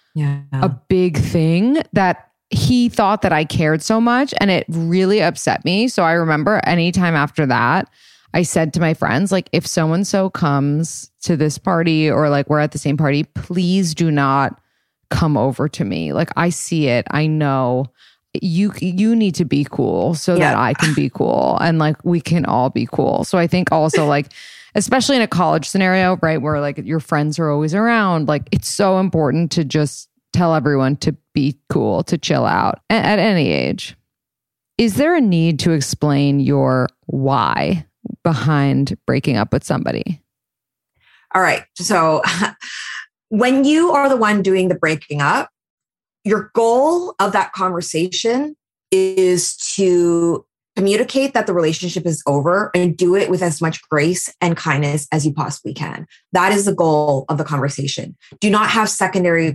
big thing that he thought that I cared so much. And it really upset me. So I remember anytime after that, I said to my friends, if so-and-so comes to this party or we're at the same party, please do not come over to me. Like I see it. I know you need to be cool so that I can be cool and like we can all be cool. So I think also like, especially in a college scenario, right, where like your friends are always around, like it's so important to just tell everyone to be cool, to chill out at any age. Is there a need to explain your why behind breaking up with somebody? All right. So when you are the one doing the breaking up, your goal of that conversation is to communicate that the relationship is over and do it with as much grace and kindness as you possibly can. That is the goal of the conversation. Do not have secondary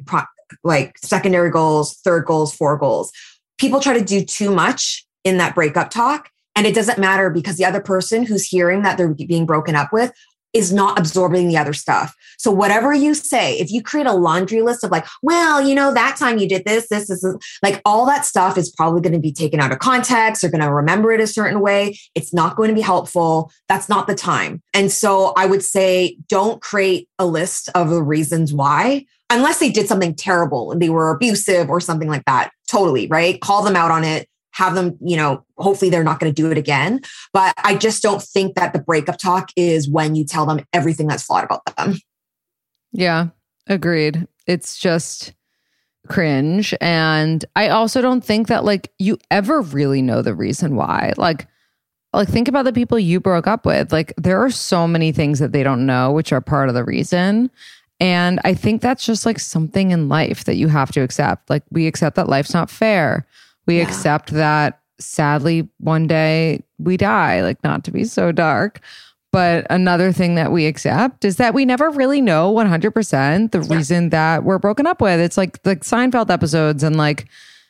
goals, third goals, fourth goals. People try to do too much in that breakup talk, and it doesn't matter because the other person who's hearing that they're being broken up with is not absorbing the other stuff. So whatever you say, if you create a laundry list of like, well, that time you did this, like all that stuff is probably going to be taken out of context. They're going to remember it a certain way. It's not going to be helpful. That's not the time. And so I would say, don't create a list of the reasons why, unless they did something terrible and they were abusive or something like that. Totally, right? Call them out on it. Have them, hopefully they're not going to do it again. But I just don't think that the breakup talk is when you tell them everything that's flawed about them. Yeah, agreed. It's just cringe. And I also don't think that like you ever really know the reason why. Like think about the people you broke up with. Like there are so many things that they don't know, which are part of the reason. And I think that's just like something in life that you have to accept. Like we accept that life's not fair. We accept that sadly one day we die, like not to be so dark. But another thing that we accept is that we never really know 100% the reason that we're broken up with. It's like the Seinfeld episodes and like,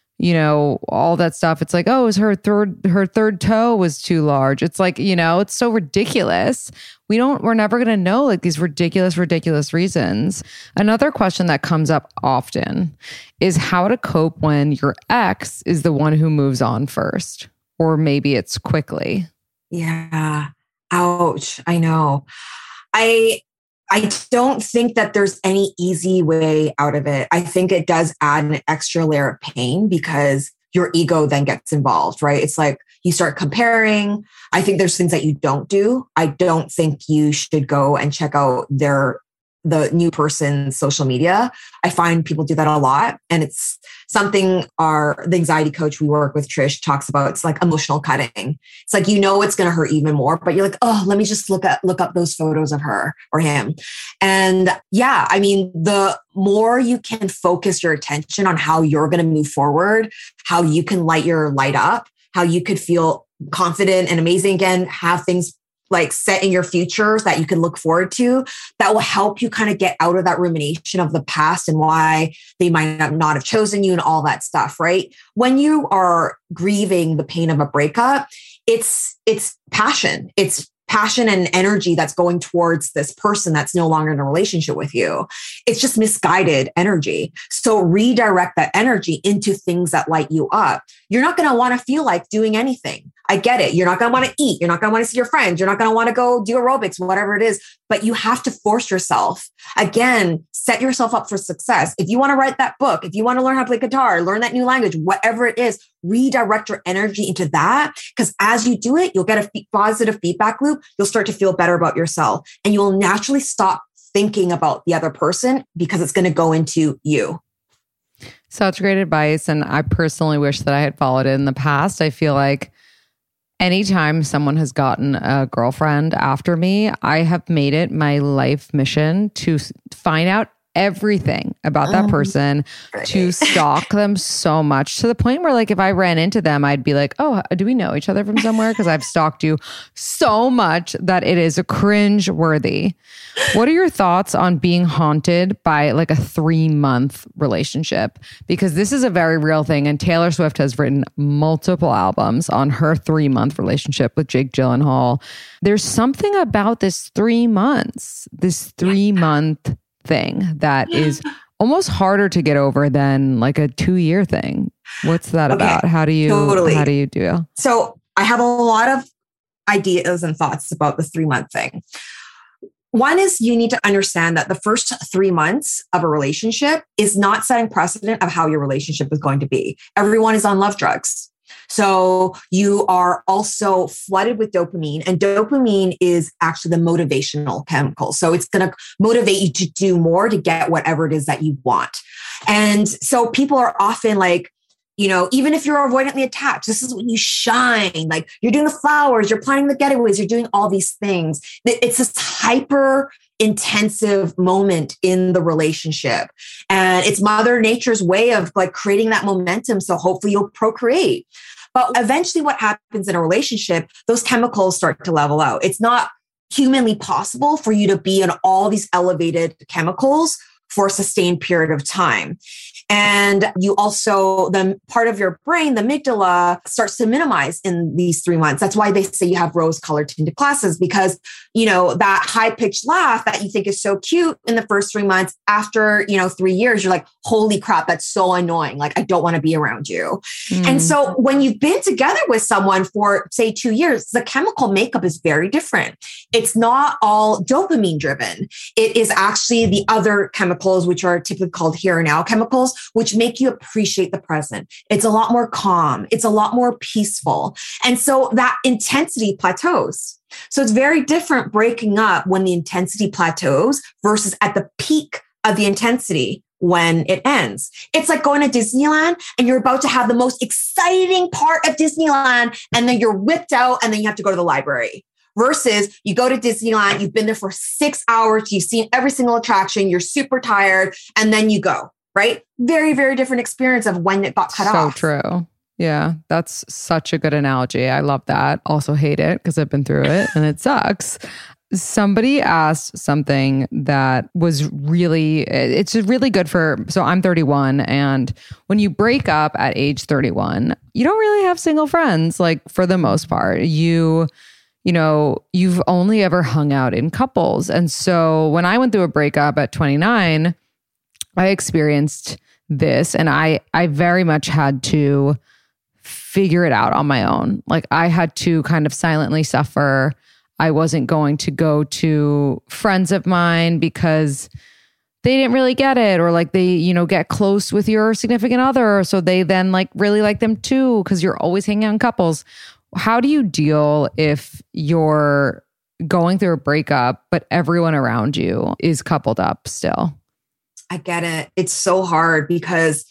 all that stuff. It's like, oh, it was her third toe was too large. It's like, it's so ridiculous. We're never going to know like these ridiculous reasons. Another question that comes up often is how to cope when your ex is the one who moves on first, or maybe it's quickly. Yeah. Ouch. I know. I don't think that there's any easy way out of it. I think it does add an extra layer of pain because your ego then gets involved, right? It's like you start comparing. I think there's things that you don't do. I don't think you should go and check out the new person's social media. I find people do that a lot. And it's something the anxiety coach we work with, Trish, talks about. It's like emotional cutting. It's like, it's going to hurt even more, but you're like, oh, let me just look up those photos of her or him. And yeah, I mean, the more you can focus your attention on how you're going to move forward, how you can light your light up, how you could feel confident and amazing again, have things like set in your future that you can look forward to, that will help you kind of get out of that rumination of the past and why they might not have chosen you and all that stuff, right? When you are grieving the pain of a breakup, it's passion. It's passion and energy that's going towards this person that's no longer in a relationship with you. It's just misguided energy. So redirect that energy into things that light you up. You're not going to want to feel like doing anything. I get it. You're not going to want to eat. You're not going to want to see your friends. You're not going to want to go do aerobics, whatever it is, but you have to force yourself. Again, set yourself up for success. If you want to write that book, if you want to learn how to play guitar, learn that new language, whatever it is, redirect your energy into that. Because as you do it, you'll get a positive feedback loop. You'll start to feel better about yourself and you'll naturally stop thinking about the other person because it's going to go into you. Such great advice. And I personally wish that I had followed it in the past. I feel like anytime someone has gotten a girlfriend after me, I have made it my life mission to find out everything about that person, to stalk them so much to the point where like if I ran into them, I'd be like, oh, do we know each other from somewhere? Because I've stalked you so much that it is cringe worthy. What are your thoughts on being haunted by like a 3-month relationship? Because this is a very real thing. And Taylor Swift has written multiple albums on her 3-month relationship with Jake Gyllenhaal. There's something about this 3 months, this 3-month thing that is almost harder to get over than like a 2-year thing. What's that about? How do you do? So I have a lot of ideas and thoughts about the 3-month thing. One is you need to understand that the first 3 months of a relationship is not setting precedent of how your relationship is going to be. Everyone is on love drugs. So you are also flooded with dopamine, and dopamine is actually the motivational chemical. So it's going to motivate you to do more to get whatever it is that you want. And so people are often like, you know, even if you're avoidantly attached, this is when you shine. Like you're doing the flowers, you're planning the getaways, you're doing all these things. It's this hyper intensive moment in the relationship. And it's Mother Nature's way of like creating that momentum. So hopefully you'll procreate. But eventually what happens in a relationship, those chemicals start to level out. It's not humanly possible for you to be on all these elevated chemicals for a sustained period of time. And you also, the part of your brain, the amygdala, starts to minimize in these 3 months. That's why they say you have rose-colored tinted glasses, because, you know, that high-pitched laugh that you think is so cute in the first 3 months, after, 3 years, you're like, holy crap, that's so annoying. Like, I don't want to be around you. And so when you've been together with someone for, say, 2 years, the chemical makeup is very different. It's not all dopamine driven. It is actually the other chemicals, which are typically called here and now chemicals, which make you appreciate the present. It's a lot more calm. It's a lot more peaceful. And so that intensity plateaus. So it's very different breaking up when the intensity plateaus versus at the peak of the intensity when it ends. It's like going to Disneyland and you're about to have the most exciting part of Disneyland, and then you're whipped out and then you have to go to the library. Versus you go to Disneyland, you've been there for 6 hours, you've seen every single attraction, you're super tired, and then you go. Right? Very, very different experience of when it got cut off. So true. Yeah, that's such a good analogy. I love that. Also hate it because I've been through it and it sucks. Somebody asked something that was really, it's really good for, so I'm 31, and when you break up at age 31, you don't really have single friends, like for the most part. You've only ever hung out in couples. And so when I went through a breakup at 29, I experienced this, and I very much had to figure it out on my own. Like I had to kind of silently suffer. I wasn't going to go to friends of mine because they didn't really get it, or like they, get close with your significant other. So they then like really like them too, because you're always hanging out in couples. How do you deal if you're going through a breakup, but everyone around you is coupled up still? I get it. It's so hard because,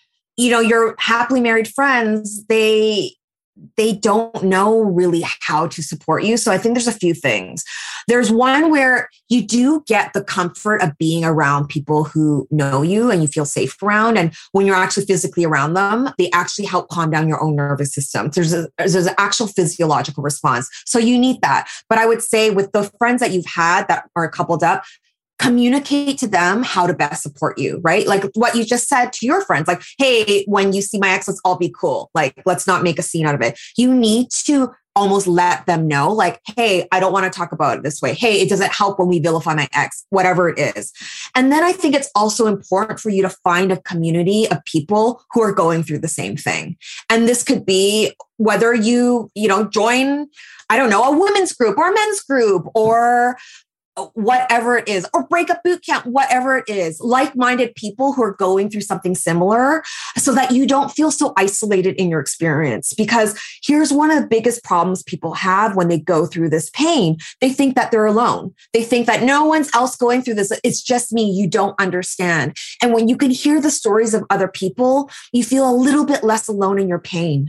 your happily married friends, they don't know really how to support you. So I think there's a few things. There's one where you do get the comfort of being around people who know you and you feel safe around. And when you're actually physically around them, they actually help calm down your own nervous system. There's an actual physiological response. So you need that. But I would say with the friends that you've had that are coupled up, communicate to them how to best support you, right? Like what you just said to your friends, like, hey, when you see my ex, let's all be cool. Like, let's not make a scene out of it. You need to almost let them know, like, hey, I don't want to talk about it this way. Hey, it doesn't help when we vilify my ex, whatever it is. And then I think it's also important for you to find a community of people who are going through the same thing. And this could be whether you join, I don't know, a women's group or a men's group or whatever it is, or breakup boot camp, whatever it is, like-minded people who are going through something similar so that you don't feel so isolated in your experience. Because here's one of the biggest problems people have when they go through this pain. They think that they're alone. They think that no one's else going through this. It's just me. You don't understand. And when you can hear the stories of other people, you feel a little bit less alone in your pain.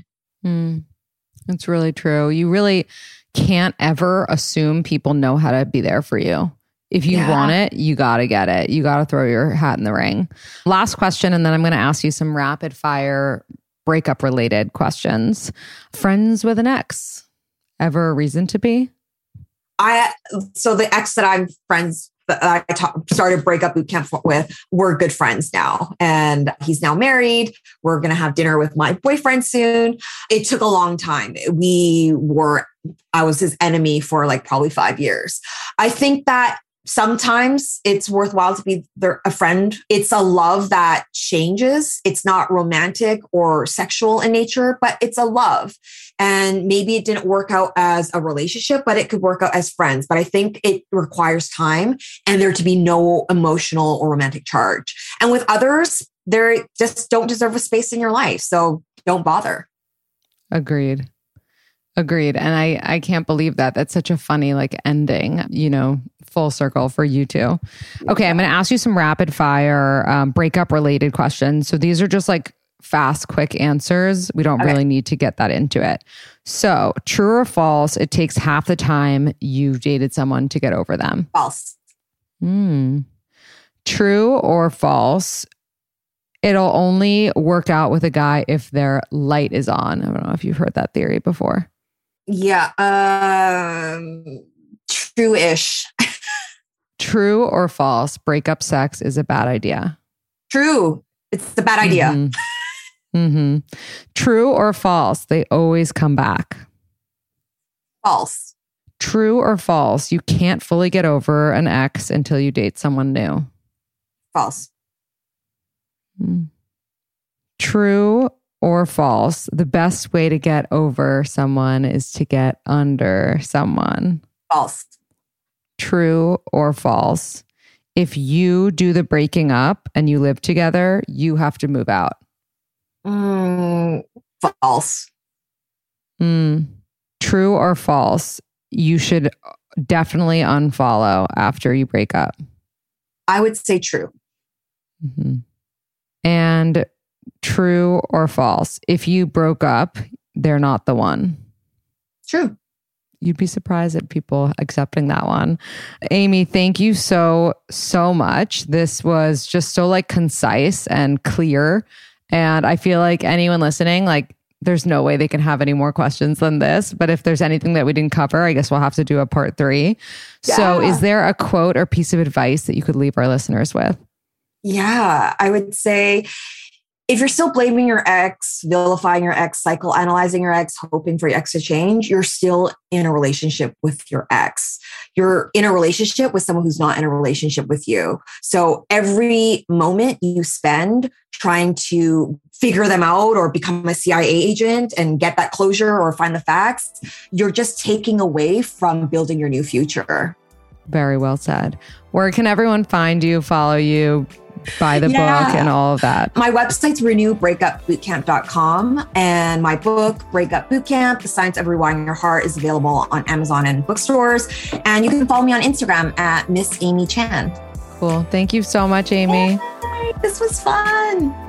That's really true. You really can't ever assume people know how to be there for you. If you want it, you got to get it. You got to throw your hat in the ring. Last question, and then I'm going to ask you some rapid fire breakup related questions. Friends with an ex, ever a reason to be? So the ex that I'm friends that I started breakup boot camp with, we're good friends now. And he's now married. We're going to have dinner with my boyfriend soon. It took a long time. I was his enemy for like probably 5 years. I think that Sometimes it's worthwhile to be a friend. It's a love that changes. It's not romantic or sexual in nature, but it's a love. And maybe it didn't work out as a relationship, but it could work out as friends. But I think it requires time and there to be no emotional or romantic charge. And with others, they just don't deserve a space in your life. So don't bother. Agreed. And I can't believe that. That's such a funny ending, full circle for you two. Okay, I'm going to ask you some rapid fire breakup related questions. So these are just fast, quick answers. We don't really need to get that into it. So true or false, it takes half the time you've dated someone to get over them? False. True or false, it'll only work out with a guy if their light is on? I don't know if you've heard that theory before. Yeah. True-ish. True or false, breakup sex is a bad idea? True. It's a bad idea. True or false, they always come back? False. True or false, you can't fully get over an ex until you date someone new? False. True or false, the best way to get over someone is to get under someone? False. True or false, if you do the breaking up and you live together, you have to move out? False. True or false, you should definitely unfollow after you break up? I would say true. And true or false, if you broke up, they're not the one? True. You'd be surprised at people accepting that one. Amy, thank you so much. This was just so concise and clear. And I feel like anyone listening, there's no way they can have any more questions than this. But if there's anything that we didn't cover, I guess we'll have to do a part 3. Yeah. So is there a quote or piece of advice that you could leave our listeners with? Yeah, I would say, if you're still blaming your ex, vilifying your ex, psychoanalyzing your ex, hoping for your ex to change, you're still in a relationship with your ex. You're in a relationship with someone who's not in a relationship with you. So every moment you spend trying to figure them out or become a CIA agent and get that closure or find the facts, you're just taking away from building your new future. Very well said. Where can everyone find you, follow you, buy the book and all of that? My website's renewbreakupbootcamp.com, and my book, Breakup Bootcamp, The Science of Rewiring Your Heart, is available on Amazon and bookstores. And you can follow me on Instagram at Miss Amy Chan. Cool. Thank you so much, Amy. Yay, this was fun.